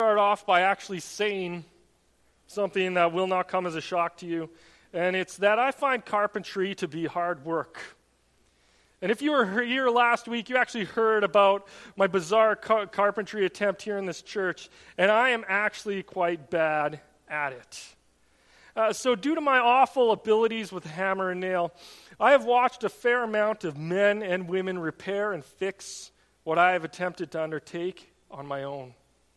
Start off by actually saying something that will not come as a shock to you, and it's that I find carpentry to be hard work. And if you were here last week, you actually heard about my bizarre carpentry attempt here in this church, and I am actually quite bad at it. So due to my awful abilities with hammer and nail, I have watched a fair amount of men and women repair and fix what I have attempted to undertake on my own.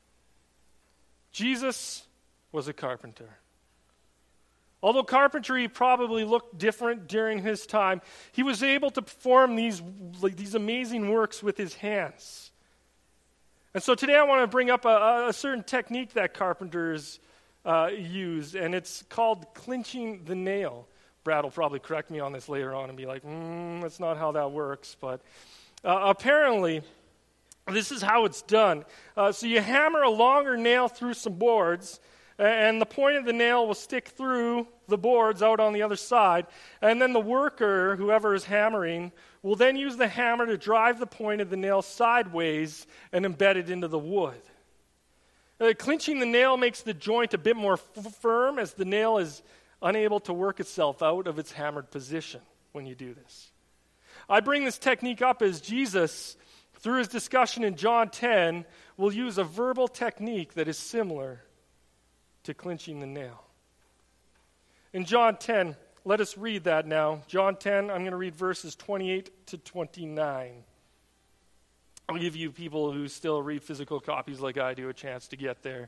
Jesus was a carpenter. Although carpentry probably looked different during his time, he was able to perform these amazing works with his hands. And so today I want to bring up a certain technique that carpenters use, and it's called clinching the nail. Brad will probably correct me on this later on and be like, that's not how that works. But apparently, this is how it's done. So you hammer a longer nail through some boards, and the point of the nail will stick through the boards out on the other side. And then the worker, whoever is hammering, will then use the hammer to drive the point of the nail sideways and embed it into the wood. Clinching the nail makes the joint a bit more firm, as the nail is unable to work itself out of its hammered position when you do this. I bring this technique up as Jesus, through his discussion in John 10, will use a verbal technique that is similar to clinching the nail. In John 10, let us read that now. John 10, I'm going to read verses 28 to 29. I'll give you people who still read physical copies like I do a chance to get there.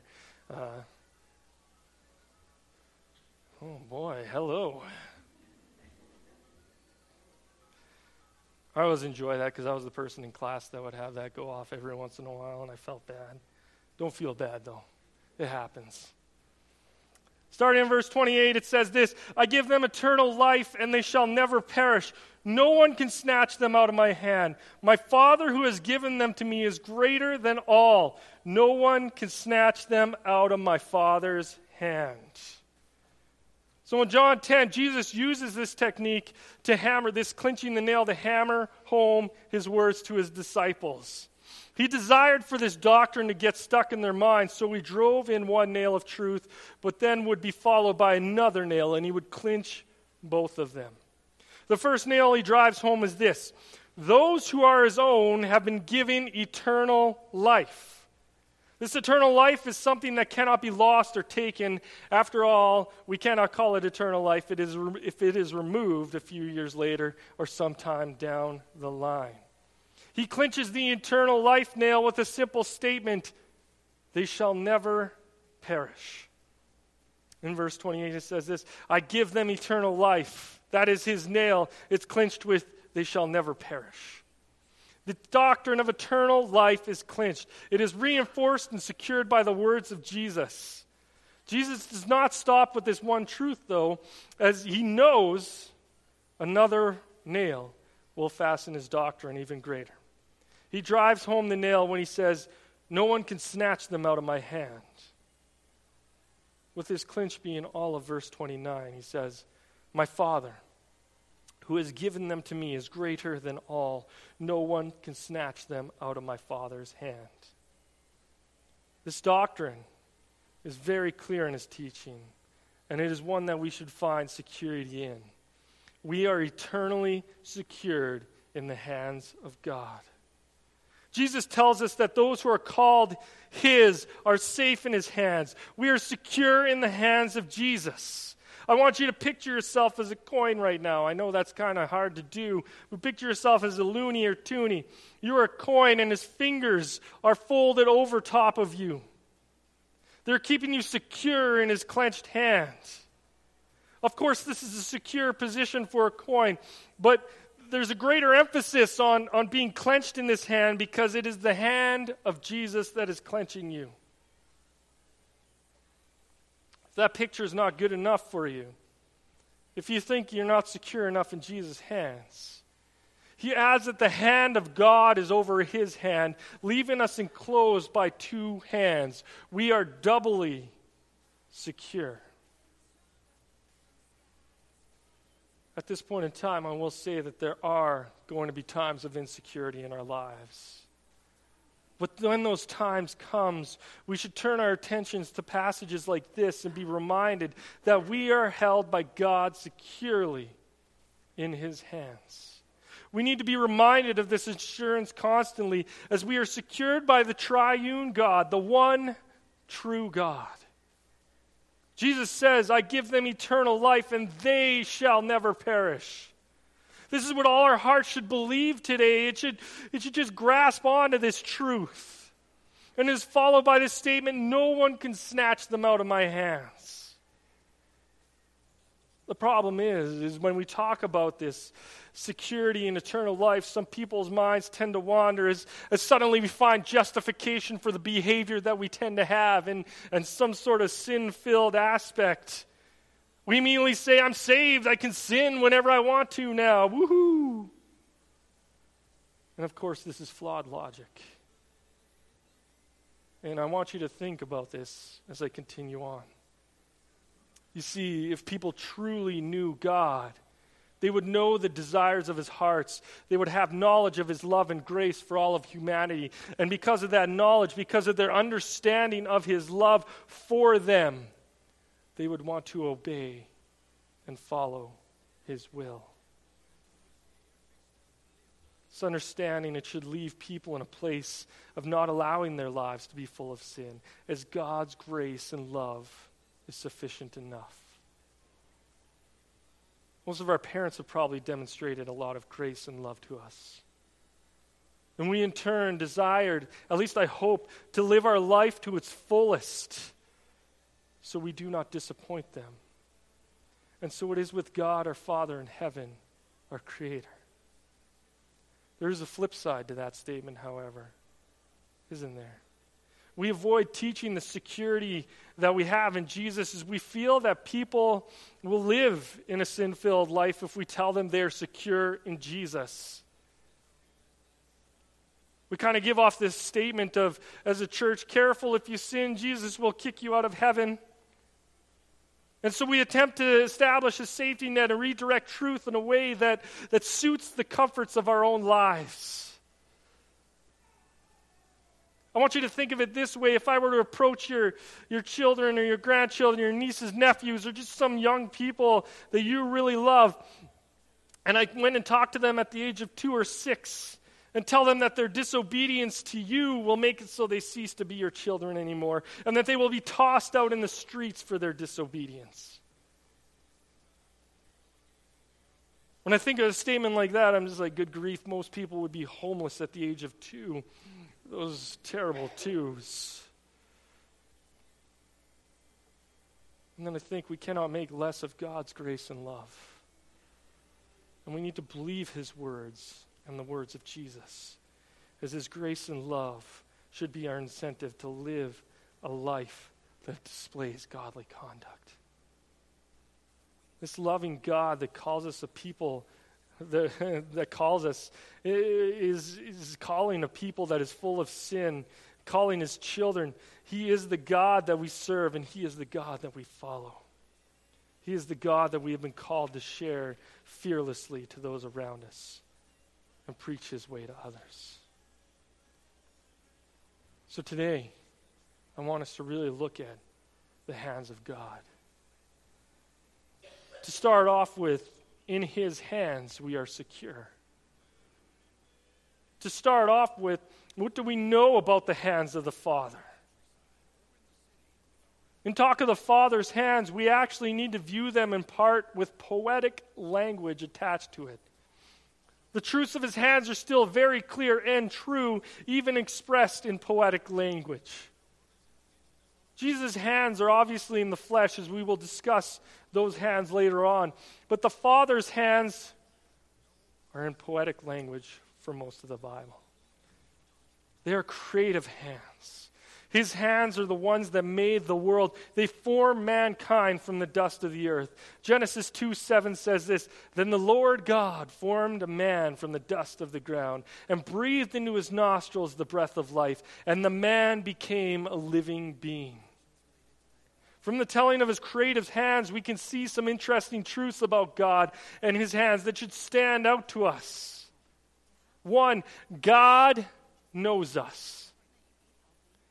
Oh boy, hello. I always enjoy that because I was the person in class that would have that go off every once in a while, and I felt bad. Don't feel bad, though. It happens. Starting in verse 28, it says this: I give them eternal life, and they shall never perish. No one can snatch them out of my hand. My Father who has given them to me is greater than all. No one can snatch them out of my Father's hand. So in John 10, Jesus uses this technique to hammer, this clinching the nail, to hammer home his words to his disciples. He desired for this doctrine to get stuck in their minds, so he drove in one nail of truth, but then would be followed by another nail, and he would clinch both of them. The first nail he drives home is this: those who are his own have been given eternal life. This eternal life is something that cannot be lost or taken. After all, we cannot call it eternal life if it is removed a few years later or sometime down the line. He clinches the eternal life nail with a simple statement: they shall never perish. In verse 28 it says this: I give them eternal life. That is his nail. It's clinched with, they shall never perish. The doctrine of eternal life is clinched. It is reinforced and secured by the words of Jesus. Jesus does not stop with this one truth, though, as he knows another nail will fasten his doctrine even greater. He drives home the nail when he says, no one can snatch them out of my hand. With his clinch being all of verse 29, he says, my Father, who has given them to me, is greater than all. No one can snatch them out of my Father's hand. This doctrine is very clear in his teaching, and it is one that we should find security in. We are eternally secured in the hands of God. Jesus tells us that those who are called his are safe in his hands. We are secure in the hands of Jesus. I want you to picture yourself as a coin right now. I know that's kind of hard to do, but picture yourself as a loony or toonie. You're a coin, and his fingers are folded over top of you. They're keeping you secure in his clenched hand. Of course, this is a secure position for a coin, but there's a greater emphasis on being clenched in this hand because it is the hand of Jesus that is clenching you. That picture is not good enough for you, if you think you're not secure enough in Jesus' hands, he adds that the hand of God is over his hand, leaving us enclosed by two hands. We are doubly secure. At this point in time, I will say that there are going to be times of insecurity in our lives. But when those times comes, we should turn our attentions to passages like this and be reminded that we are held by God securely in his hands. We need to be reminded of this assurance constantly as we are secured by the triune God, the one true God. Jesus says, I give them eternal life and they shall never perish. This is what all our hearts should believe today. It should just grasp onto this truth. And it is followed by this statement, no one can snatch them out of my hands. The problem is when we talk about this security and eternal life, some people's minds tend to wander as suddenly we find justification for the behavior that we tend to have and some sort of sin-filled aspect. We immediately say, I'm saved, I can sin whenever I want to now, woohoo! And of course, this is flawed logic. And I want you to think about this as I continue on. You see, if people truly knew God, they would know the desires of his hearts. They would have knowledge of his love and grace for all of humanity. And because of that knowledge, because of their understanding of his love for them, they would want to obey and follow his will. This understanding, it should leave people in a place of not allowing their lives to be full of sin, as God's grace and love is sufficient enough. Most of our parents have probably demonstrated a lot of grace and love to us. And we in turn desired, at least I hope, to live our life to its fullest so we do not disappoint them. And so it is with God, our Father in heaven, our Creator. There is a flip side to that statement, however, isn't there? We avoid teaching the security that we have in Jesus as we feel that people will live in a sin-filled life if we tell them they're secure in Jesus. We kind of give off this statement of, as a church, careful, if you sin, Jesus will kick you out of heaven. And so we attempt to establish a safety net and redirect truth in a way that suits the comforts of our own lives. I want you to think of it this way. If I were to approach your children or your grandchildren, your nieces, nephews, or just some young people that you really love, and I went and talked to them at the age of 2 or 6 and tell them that their disobedience to you will make it so they cease to be your children anymore, and that they will be tossed out in the streets for their disobedience. When I think of a statement like that, I'm just like, good grief, most people would be homeless at the age of 2. Those terrible 2s. And then I think we cannot make less of God's grace and love. And we need to believe his words and the words of Jesus, as his grace and love should be our incentive to live a life that displays godly conduct. This loving God that calls us a people that calls us is calling a people that is full of sin, calling his children. He is the God that we serve, and he is the God that we follow. He is the God that we have been called to share fearlessly to those around us and preach his way to others. So today, I want us to really look at the hands of God. To start off with, in his hands we are secure. To start off with, what do we know about the hands of the Father? In talk of the Father's hands, we actually need to view them in part with poetic language attached to it. The truths of his hands are still very clear and true, even expressed in poetic language. Jesus' hands are obviously in the flesh, as we will discuss those hands later on. But the Father's hands are in poetic language for most of the Bible. They are creative hands. His hands are the ones that made the world. They formed mankind from the dust of the earth. Genesis 2:7 says this, "Then the Lord God formed a man from the dust of the ground and breathed into his nostrils the breath of life, and the man became a living being." From the telling of his creative hands, we can see some interesting truths about God and his hands that should stand out to us. One, God knows us.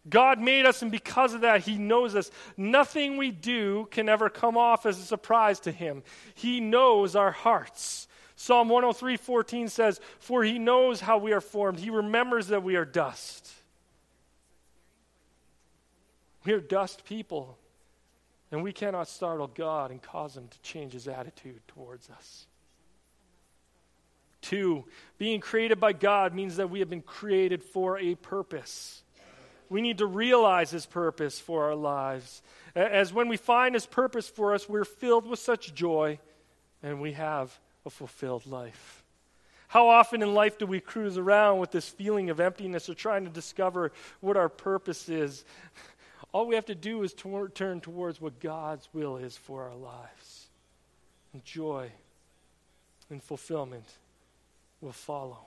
God made us, and because of that, he knows us. Nothing we do can ever come off as a surprise to him. He knows our hearts. Psalm 103:14 says, "For he knows how we are formed. He remembers that we are dust." We are dust people, and we cannot startle God and cause him to change his attitude towards us. 2, being created by God means that we have been created for a purpose. We need to realize his purpose for our lives. As when we find his purpose for us, we're filled with such joy, and we have a fulfilled life. How often in life do we cruise around with this feeling of emptiness or trying to discover what our purpose is? All we have to do is turn towards what God's will is for our lives. And joy and fulfillment will follow.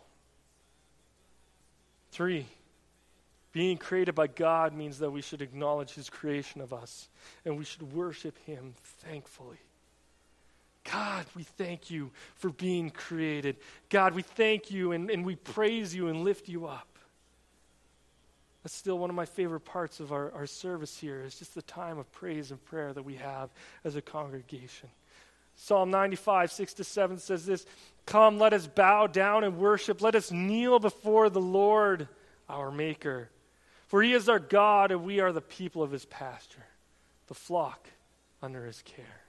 3, being created by God means that we should acknowledge his creation of us, and we should worship him thankfully. God, we thank you for being created. God, we thank you and we praise you and lift you up. That's still one of my favorite parts of our service here, is just the time of praise and prayer that we have as a congregation. Psalm 95:6-7 says this, "Come, let us bow down and worship. Let us kneel before the Lord, our Maker. For he is our God, and we are the people of his pasture, the flock under his care."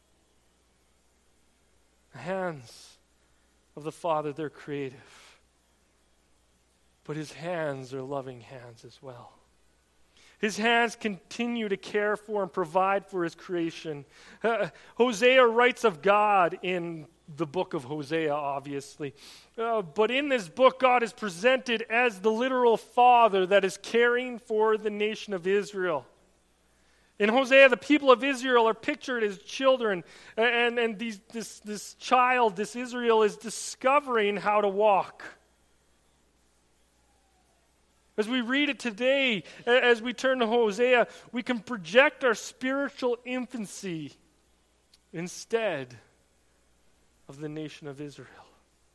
The hands of the Father, they're creative. But his hands are loving hands as well. His hands continue to care for and provide for his creation. Hosea writes of God in the book of Hosea, obviously. But in this book, God is presented as the literal father that is caring for the nation of Israel. In Hosea, the people of Israel are pictured as children, and this child, this Israel, is discovering how to walk. As we read it today, as we turn to Hosea, we can project our spiritual infancy instead of the nation of Israel.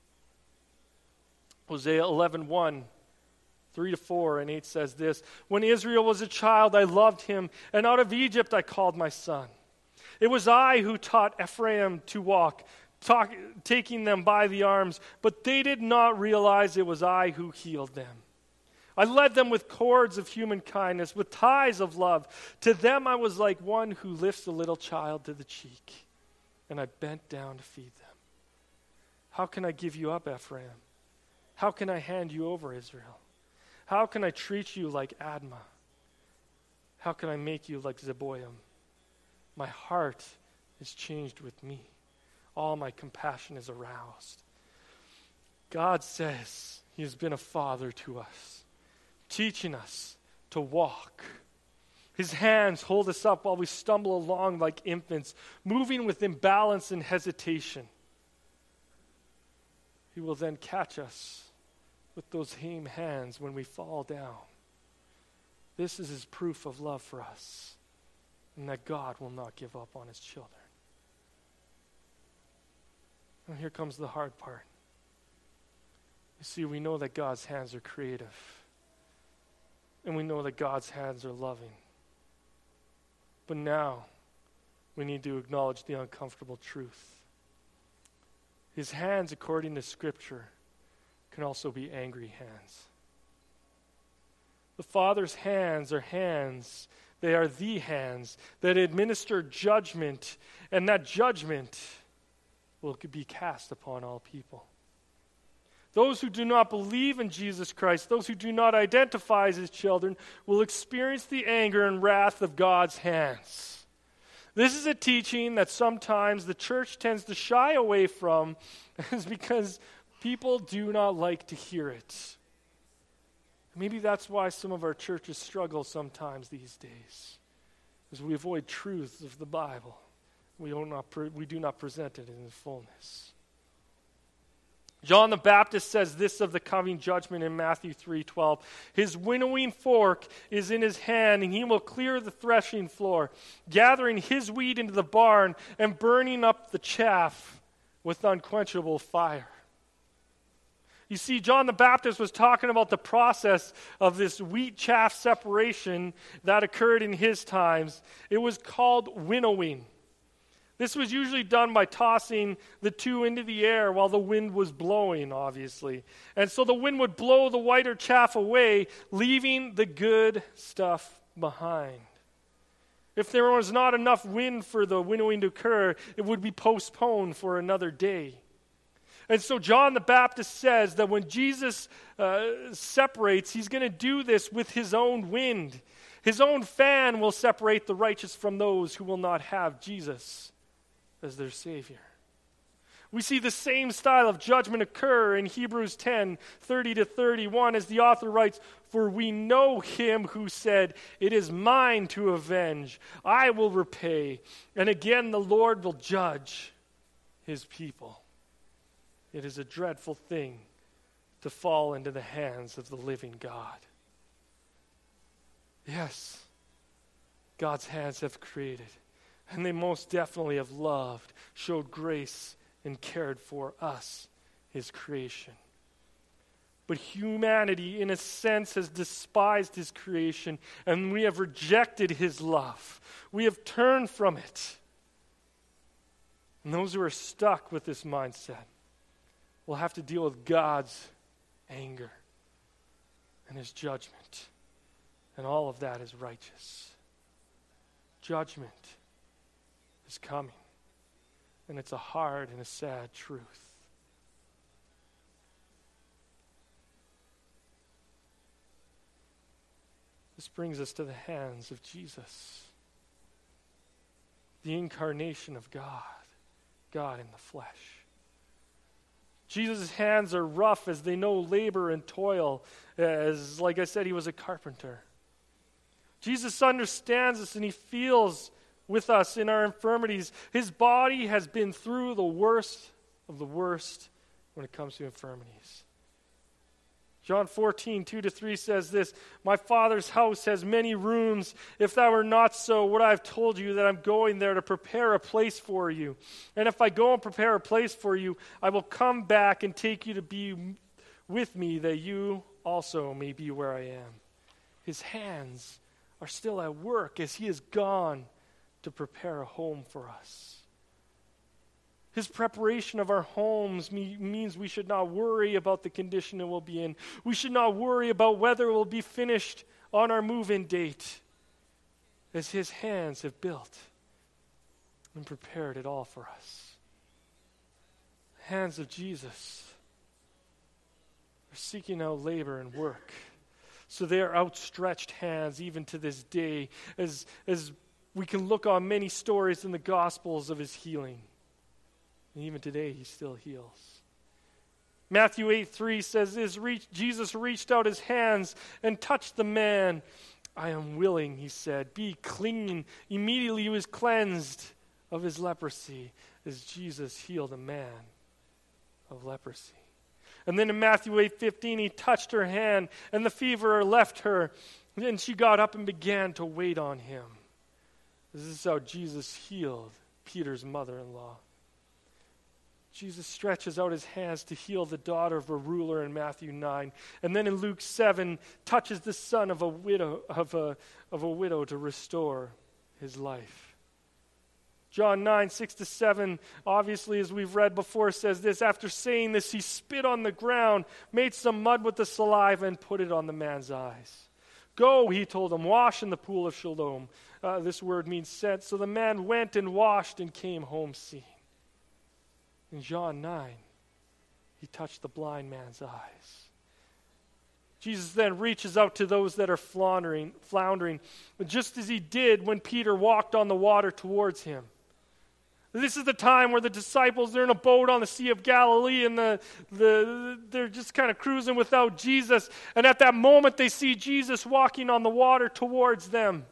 Hosea 11:1, 3-4 and 8 says this, "When Israel was a child, I loved him, and out of Egypt I called my son. It was I who taught Ephraim to walk, taking them by the arms, but they did not realize it was I who healed them. I led them with cords of human kindness, with ties of love. To them I was like one who lifts a little child to the cheek, and I bent down to feed them. How can I give you up, Ephraim? How can I hand you over, Israel? How can I treat you like Admah? How can I make you like Zeboim? My heart is changed with me. All my compassion is aroused." God says he has been a father to us, teaching us to walk. His hands hold us up while we stumble along like infants, moving with imbalance and hesitation. He will then catch us with those same hands when we fall down. This is his proof of love for us, and that God will not give up on his children. And here comes the hard part. You see, we know that God's hands are creative. And we know that God's hands are loving. But now, we need to acknowledge the uncomfortable truth. His hands, according to Scripture, can also be angry hands. The Father's hands are hands. They are the hands that administer judgment, and that judgment will be cast upon all people. Those who do not believe in Jesus Christ, those who do not identify as his children, will experience the anger and wrath of God's hands. This is a teaching that sometimes the church tends to shy away from, is because people do not like to hear it. Maybe that's why some of our churches struggle sometimes these days, as we avoid truths of the Bible. We do not present it in its fullness. John the Baptist says this of the coming judgment in Matthew 3:12. "His winnowing fork is in his hand, and he will clear the threshing floor, gathering his wheat into the barn and burning up the chaff with unquenchable fire." You see, John the Baptist was talking about the process of this wheat chaff separation that occurred in his times. It was called winnowing. This was usually done by tossing the two into the air while the wind was blowing, obviously. And so the wind would blow the whiter chaff away, leaving the good stuff behind. If there was not enough wind for the winnowing to occur, it would be postponed for another day. And so John the Baptist says that when Jesus separates, he's going to do this with his own wind. His own fan will separate the righteous from those who will not have Jesus as their Savior. We see the same style of judgment occur in Hebrews 10:30-31, as the author writes, "For we know him who said, 'It is mine to avenge, I will repay,' and again the Lord will judge his people." It is a dreadful thing to fall into the hands of the living God. Yes, God's hands have created, and they most definitely have loved, showed grace, and cared for us, his creation. But humanity, in a sense, has despised his creation, and we have rejected his love. We have turned from it. And those who are stuck with this mindset will have to deal with God's anger and his judgment. And all of that is righteous. Judgment is coming. And it's a hard and a sad truth. This brings us to the hands of Jesus, the incarnation of God, God in the flesh. Jesus' hands are rough as they know labor and toil, as, like I said, he was a carpenter. Jesus understands us and he feels with us in our infirmities. His body has been through the worst of the worst when it comes to infirmities. John 14:2-3 says this, "My Father's house has many rooms. If that were not so, would I have told you that I'm going there to prepare a place for you? And if I go and prepare a place for you, I will come back and take you to be with me, that you also may be where I am." His hands are still at work as he is gone to prepare a home for us. His preparation of our homes means we should not worry about the condition it will be in. We should not worry about whether it will be finished on our move-in date, as his hands have built and prepared it all for us. The hands of Jesus are seeking out labor and work. So they are outstretched hands even to this day, as we can look on many stories in the Gospels of his healing. And even today, he still heals. Matthew 8:3 says this, Jesus reached out his hands and touched the man. "I am willing," he said, "be clean." Immediately he was cleansed of his leprosy as Jesus healed a man of leprosy. And then in Matthew 8:15, he touched her hand and the fever left her. And she got up and began to wait on him. This is how Jesus healed Peter's mother-in-law. Jesus stretches out his hands to heal the daughter of a ruler in Matthew 9. And then in Luke 7, touches the son of a widow to restore his life. John 9:6-7, obviously, as we've read before, says this, "After saying this, he spit on the ground, made some mud with the saliva, and put it on the man's eyes. 'Go,' he told him, 'wash in the pool of Siloam.'" This word means sent. So the man went and washed and came home seeing. In John 9, he touched the blind man's eyes. Jesus then reaches out to those that are floundering, just as he did when Peter walked on the water towards him. This is the time where the disciples, they're in a boat on the Sea of Galilee, and they're just kind of cruising without Jesus. And at that moment, they see Jesus walking on the water towards them.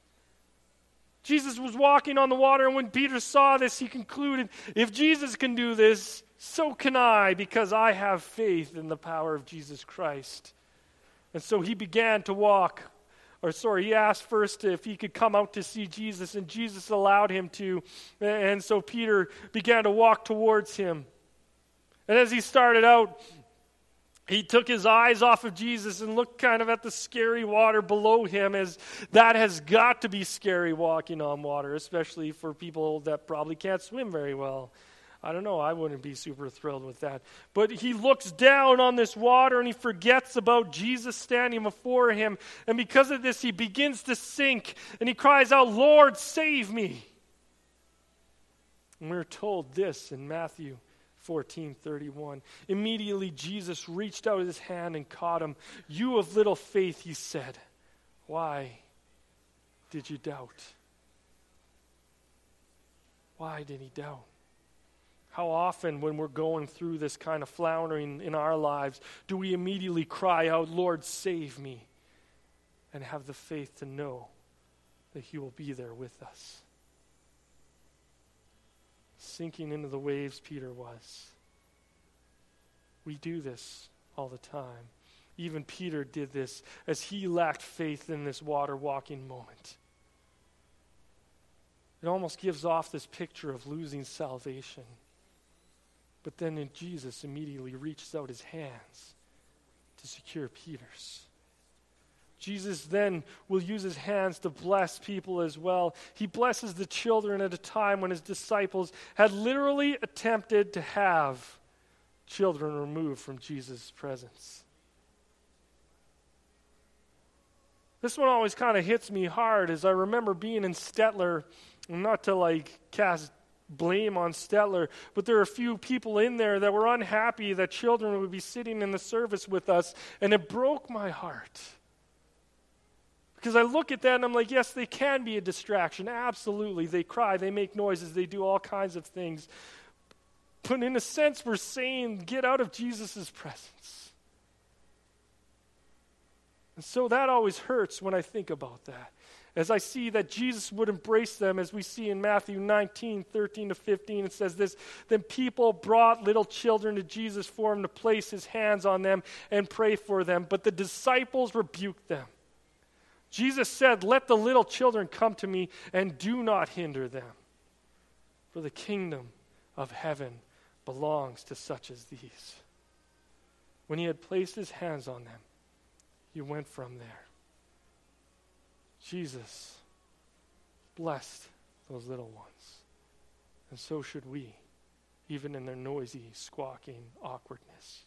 Jesus was walking on the water, and when Peter saw this, he concluded, if Jesus can do this, so can I, because I have faith in the power of Jesus Christ. And so he began to walk. He asked first if he could come out to see Jesus, and Jesus allowed him to. And so Peter began to walk towards him. And as he started out, He took his eyes off of Jesus and looked kind of at the scary water below him, as that has got to be scary walking on water, especially for people that probably can't swim very well. I don't know, I wouldn't be super thrilled with that. But he looks down on this water and he forgets about Jesus standing before him. And because of this, he begins to sink and he cries out, "Lord, save me." And we're told this in Matthew 14:31. Immediately Jesus reached out his hand and caught him. "You of little faith," he said, "why did you doubt?" Why did he doubt? How often when we're going through this kind of floundering in our lives do we immediately cry out, "Lord, save me," and have the faith to know that he will be there with us? Sinking into the waves Peter was. We do this all the time. Even Peter did this as he lacked faith in this water walking moment. It almost gives off this picture of losing salvation. But then Jesus immediately reaches out his hands to secure Peter's. Jesus then will use his hands to bless people as well. He blesses the children at a time when his disciples had literally attempted to have children removed from Jesus' presence. This one always kind of hits me hard, as I remember being in Stettler, not to cast blame on Stettler, but there are a few people in there that were unhappy that children would be sitting in the service with us, and it broke my heart. Because I look at that and I'm like, yes, they can be a distraction. Absolutely. They cry, they make noises, they do all kinds of things. But in a sense, we're saying, get out of Jesus' presence. And so that always hurts when I think about that. As I see that Jesus would embrace them, as we see in Matthew 19:13-15, it says this: "Then people brought little children to Jesus for him to place his hands on them and pray for them. But the disciples rebuked them. Jesus said, 'Let the little children come to me and do not hinder them, for the kingdom of heaven belongs to such as these.' When he had placed his hands on them, he went from there." Jesus blessed those little ones. And so should we, even in their noisy, squawking awkwardness.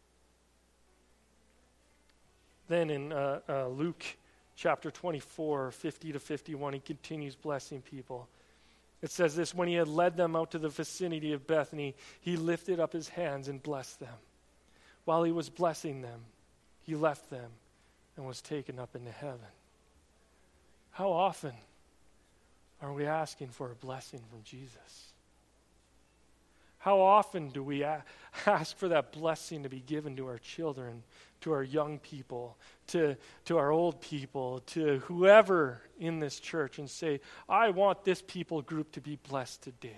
Then in Luke chapter 24, 50-51, he continues blessing people. It says this: "When he had led them out to the vicinity of Bethany, he lifted up his hands and blessed them. While he was blessing them, he left them and was taken up into heaven." How often are we asking for a blessing from Jesus? How often do we ask for that blessing to be given to our children, to our young people, to our old people, to whoever in this church, and say, "I want this people group to be blessed today.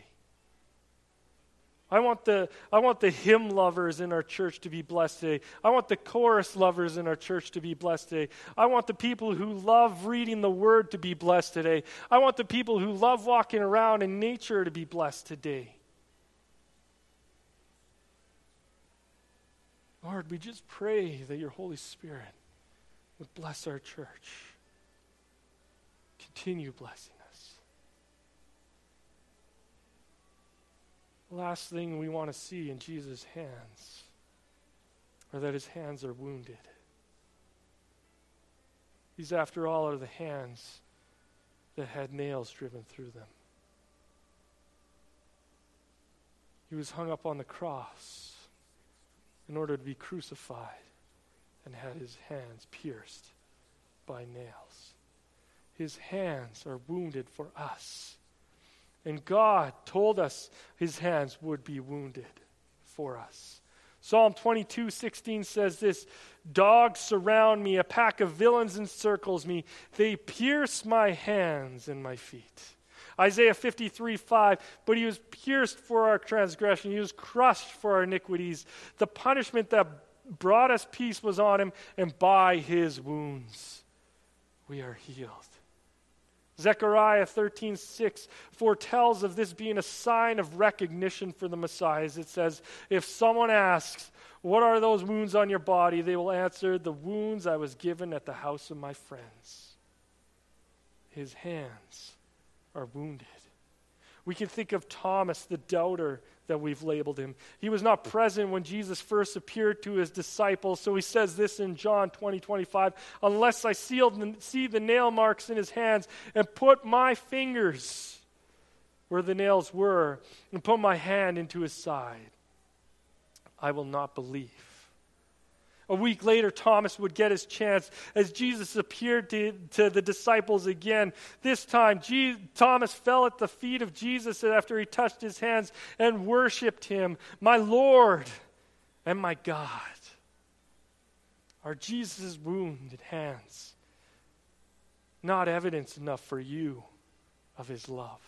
I want the hymn lovers in our church to be blessed today. I want the chorus lovers in our church to be blessed today. I want the people who love reading the Word to be blessed today. I want the people who love walking around in nature to be blessed today." Lord, we just pray that your Holy Spirit would bless our church. Continue blessing us. The last thing we want to see in Jesus' hands are that his hands are wounded. These, after all, are the hands that had nails driven through them. He was hung up on the cross in order to be crucified and had his hands pierced by nails. His hands are wounded for us. And God told us his hands would be wounded for us. Psalm 22:16 says this: "Dogs surround me, a pack of villains encircles me. They pierce my hands and my feet." Isaiah 53:5, "But he was pierced for our transgression. He was crushed for our iniquities. The punishment that brought us peace was on him, and by his wounds we are healed." Zechariah 13:6 foretells of this being a sign of recognition for the Messiah. It says, if someone asks, what are those wounds on your body? They will answer, the wounds I was given at the house of my friends. His hands are wounded. We can think of Thomas, the doubter, that we've labeled him. He was not present when Jesus first appeared to his disciples, so he says this in John 20:25, unless I see the nail marks in his hands and put my fingers where the nails were and put my hand into his side, I will not believe. A week later, Thomas would get his chance as Jesus appeared to the disciples again. This time, Thomas fell at the feet of Jesus after he touched his hands and worshiped him, my Lord and my God. Are Jesus' wounded hands not evidence enough for you of his love?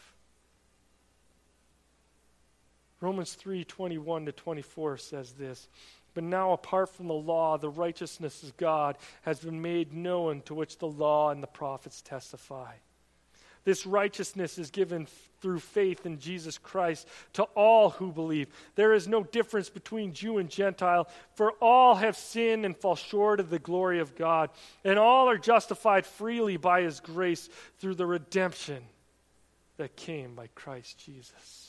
Romans 3:21-24 says this, but now apart from the law, the righteousness of God has been made known, to which the law and the prophets testify. This righteousness is given through faith in Jesus Christ to all who believe. There is no difference between Jew and Gentile, for all have sinned and fall short of the glory of God, and all are justified freely by his grace through the redemption that came by Christ Jesus.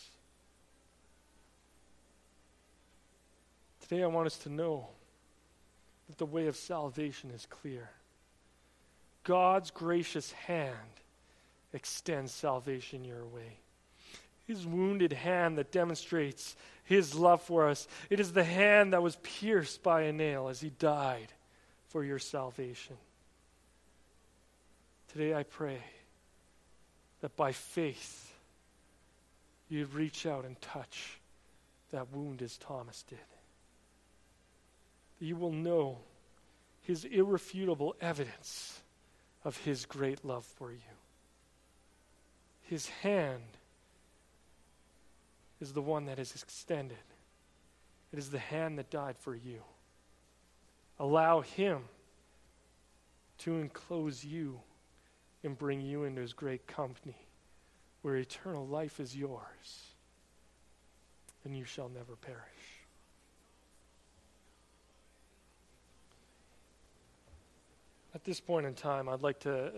Today I want us to know that the way of salvation is clear. God's gracious hand extends salvation your way. His wounded hand that demonstrates his love for us. It is the hand that was pierced by a nail as he died for your salvation. Today I pray that by faith you'd reach out and touch that wound as Thomas did. You will know his irrefutable evidence of his great love for you. His hand is the one that is extended. It is the hand that died for you. Allow him to enclose you and bring you into his great company, where eternal life is yours, and you shall never perish. At this point in time, I'd like to